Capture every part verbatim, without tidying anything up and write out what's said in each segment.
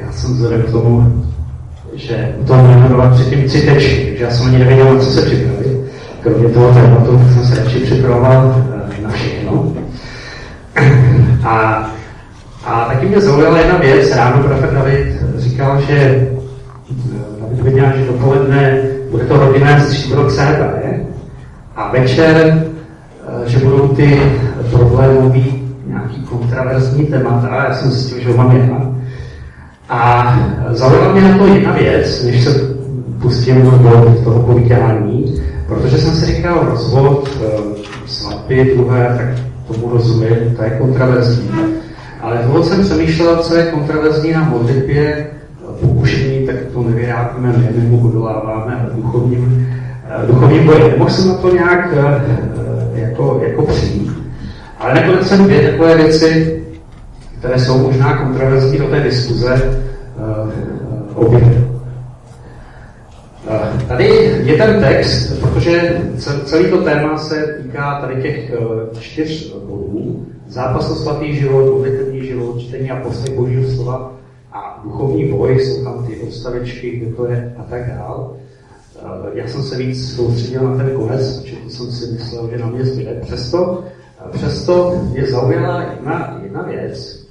já jsem vzhledem k tomu, že to jmenovat předtím tři tečky, takže já jsem ani nevěděl, na co se připravit. Kromě toho tématu jsem se radši připravoval na všechno. A, a taky mě zaujala jedna věc. Ráno profet David říkal, že David viděl, že dopoledne bude to rodinné stříbro céba, a večer, že budou ty problémový nějaký kontraverzní témata. Já jsem zjistil, že ho mám jedna. A zaujala mě na to jedna věc, než se pustím do toho povídání, protože jsem si říkal, rozvod, svatby, druhé, tak tomu rozumím, to je kontraverzní. Ale toho jsem přemýšlel, co je kontraverzní na modlitbě, pokušení, tak to nevyrábíme, my mu odoláváme, ale duchovním, duchovním bojem. Nemohl jsem na to nějak jako, jako přijít. Ale nakonec jsem dvě takové věci, které jsou možná kontraverzní do té diskuze, objevil. Tady je ten text, protože celý to téma se týká tady těch čtyř bodů. Zápas o svatý život, modlitevní život, čtení a poslech Božího slova a duchovní boj, jsou tam ty odstavečky, kde to je a tak dál. Já jsem se víc soustředil na ten konec, protože jsem si myslel, že na mě zbyde. Přesto, přesto mě zaujala jedna, jedna věc.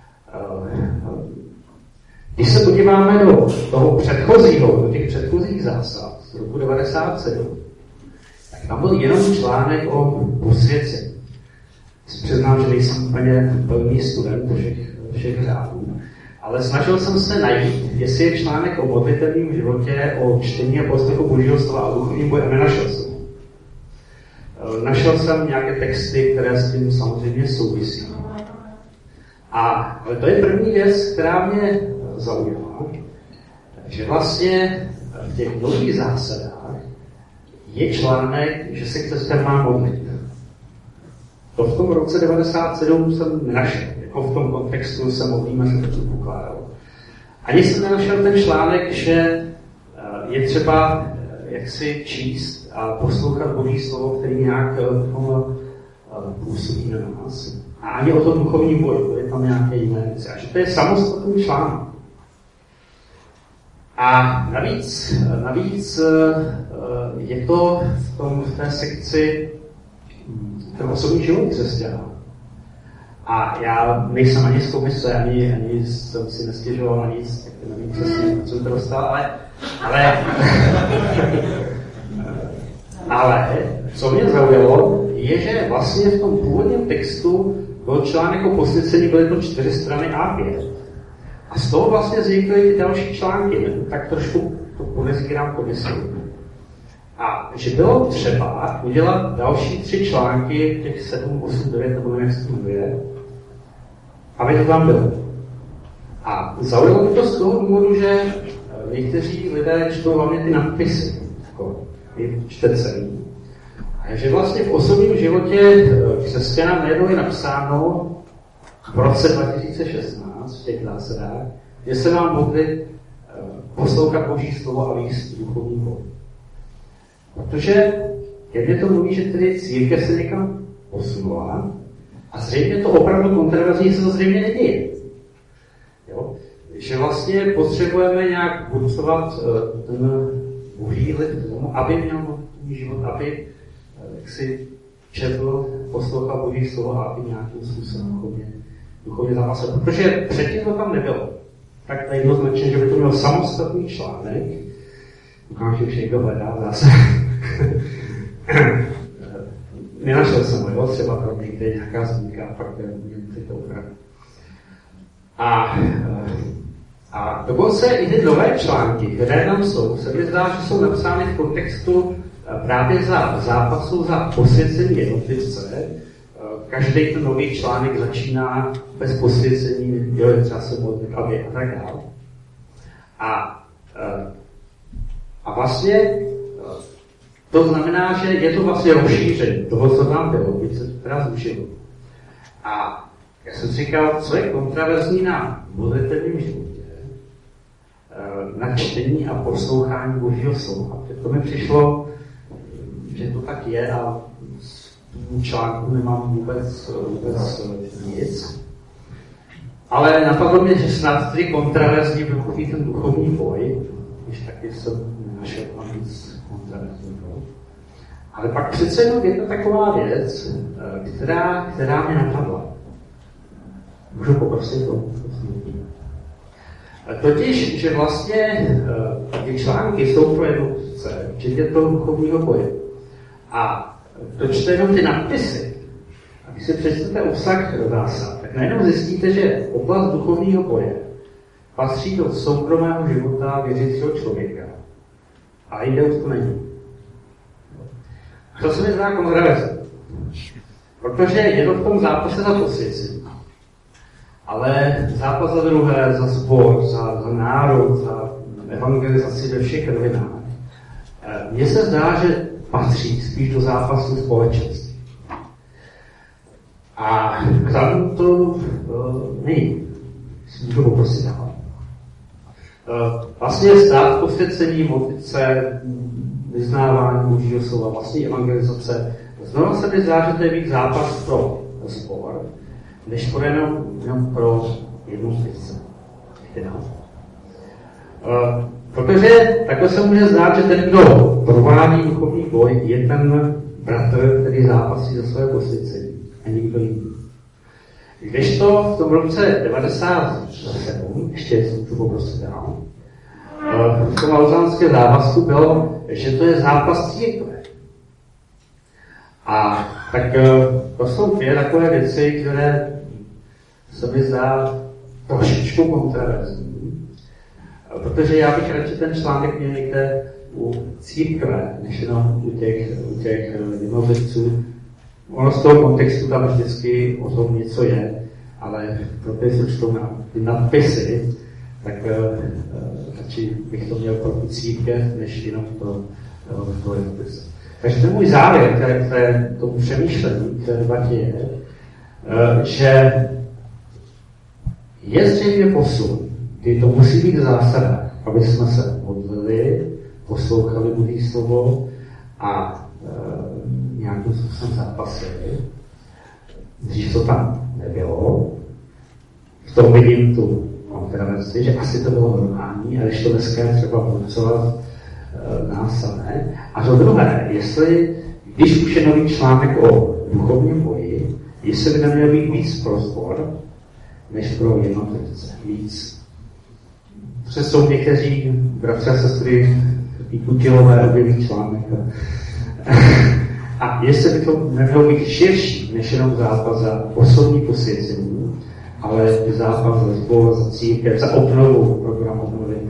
Když se podíváme do toho předchozího, do těch předchozích zásad z roku devadesát sedm, tak tam byl jenom článek o posvěcení. Přiznám, že nejsem úplně plný student všech, všech řádů, ale snažil jsem se najít, jestli je článek o modlitevním životě, o čtení a poslechu Božího slova a duchovním boji, a nenašel jsem. Našel jsem nějaké texty, které s tím samozřejmě souvisí. A, ale to je první věc, která mě zaujala, že vlastně v těch nových zásadách je článek, že se křesťan má modlit. To v tom roce devadesát sedm jsem nenašel. Jako v tom kontextu se modlíme, se to pokládalo. Ani jsem nenašel ten článek, že je třeba jaksi číst a poslouchat Boží slovo, který nějak působí na nás. A ani o tom duchovním boji, to je tam nějaké jiné věci. A že to je samostatný článek. A navíc, navíc je to v, tom, v té sekci ten osobní život křesťana. A já nejsem ani z komise, ani, ani jsem si nestěžoval na nic, tak nevím přesně, co to dostal, ale, ale, ale co mě zaujalo, je, že vlastně v tom původním textu byl článek o posvěcení, byly to čtyři strany á pět. A z toho vlastně vznikly ty další články, tak trošku to podezírám komisi. A že bylo třeba udělat další tři články, těch sedm, osm, devět, nebo nevím, jak se to jmenuje, aby to tam bylo. A zaujalo mě to z toho důvodu, že někteří lidé čtou hlavně ty nadpisy, jako čte celý. A že vlastně v osobním životě křesťana najednou je napsáno v roce dva tisíce šestnáct v těch zásadách, že se mám modlit, poslouchat Boží slovo a výst duchovní boj. Protože, jak mě to mluví, že tedy církev se někam posunula a zřejmě to opravdu kontroverzní se to zřejmě neděje. Jo? Že vlastně potřebujeme nějak budovat ten Boží lid k tomu, aby měl modlitevní život, aby jak si četl, poslouchal Boží slovo a aby nějakým způsobem duchovně, duchovně zápasil. Protože předtím to tam nebylo. Tak tady jednoznačně, že by to měl samostatný článek. Doufám, že už někdo hledá zase. Nenašel jsem ho, jo? Třeba tam někde nějaká zmínka a pak můžeme si to upravit. A, a dokonce i ty nové články, které tam jsou, se mi zdá, že jsou napsány v kontextu právě za zápasu za posvěcení jednotlivce. Každý ten nový článek začíná bez posvěcení, jo, je třeba se modlit a tak dále. A, a vlastně to znamená, že je to vlastně rozšíření toho, co tam bylo, když se to teda zúžilo. A já jsem říkal, co je kontraverzní na modlitevním životě, na čtení a poslouchání Božího slova. To mi přišlo, že to tak je a z článku nemám vůbec, vůbec nic. ale napadlo mě, že snad tedy kontraverzní byl takový ten duchovní boj, když taky jsem našel tam víc kontraverzního. Ale pak přece jenom jedna taková věc, která, která mě napadla. Můžu poprosit o poslední. Totiž, že vlastně ty články jsou pro jednotlivce, včetně toho duchovního boje. A dočte jenom ty nadpisy, a když si přečtete obsah zásad, tak najednou zjistíte, že oblast duchovního boje patří do soukromého života věřícího člověka. A jde už to není. To se mi zdá kontraverzní. Protože je to v tom zápase za posvěcení. Ale zápas za druhé, za sbor, za, za národ, za evangelizaci ve všech rovinách. Mně se zdá, že patří spíš do zápasu společenství. A tam to uh, není. Si můžu poprosit dál. Uh, vlastně stát posvěcení, modlit se, vyznávání Božího slova, vlastní evangelizace. Znovu se mi zdá, že to je víc zápas pro sbor, než pro jenom, jenom pro jednotlivce. Uh, protože takhle se může zdát, že ten, kdo provádí duchovní boj, je ten bratr, který zápasí za své posvěcení a nikdo jiný. Kdežto v tom roce devadesát sedm, ještě jsem tu poprosit dál, v tom lausanském závazku bylo, že to je zápas církve. A tak to jsou dvě takové věci, které se mi zdá trošičku kontraverzní. Protože já bych radši ten článek měl někde u církve, než jenom u těch, u těch jednotlivců. Ono z toho kontextu tam vždycky o tom něco je, ale protože se čtou na ty nadpisy, tak uh, radši bych to měl pro tu církev, než jenom pro uh, to jednotlivce. Takže ten můj závěr, který k tomu přemýšlení, k té debatě je, uh, že je zřejmě posun, kdy to musí být zásada, aby jsme se modlili, poslouchali Boží slovo a e, nějakým způsobem zápasili. Dřív to tam nebylo. V tom vidím tu kontraverzi, že asi to bylo normální, a když to dneska je třeba vnucovat e, nás samé. A to druhé, jestli, když už je nový článek o duchovním boji, jestli by neměl být víc pro sbor, než pro jednotlivce. Víc. Přes jsou někteří bratři a sestry Kutilové objeví článek. A jestli by to nemělo být širší, než jenom zápas za osobní posvěcení, ale zápas za sbor, za církev, za obnovu, program obnovy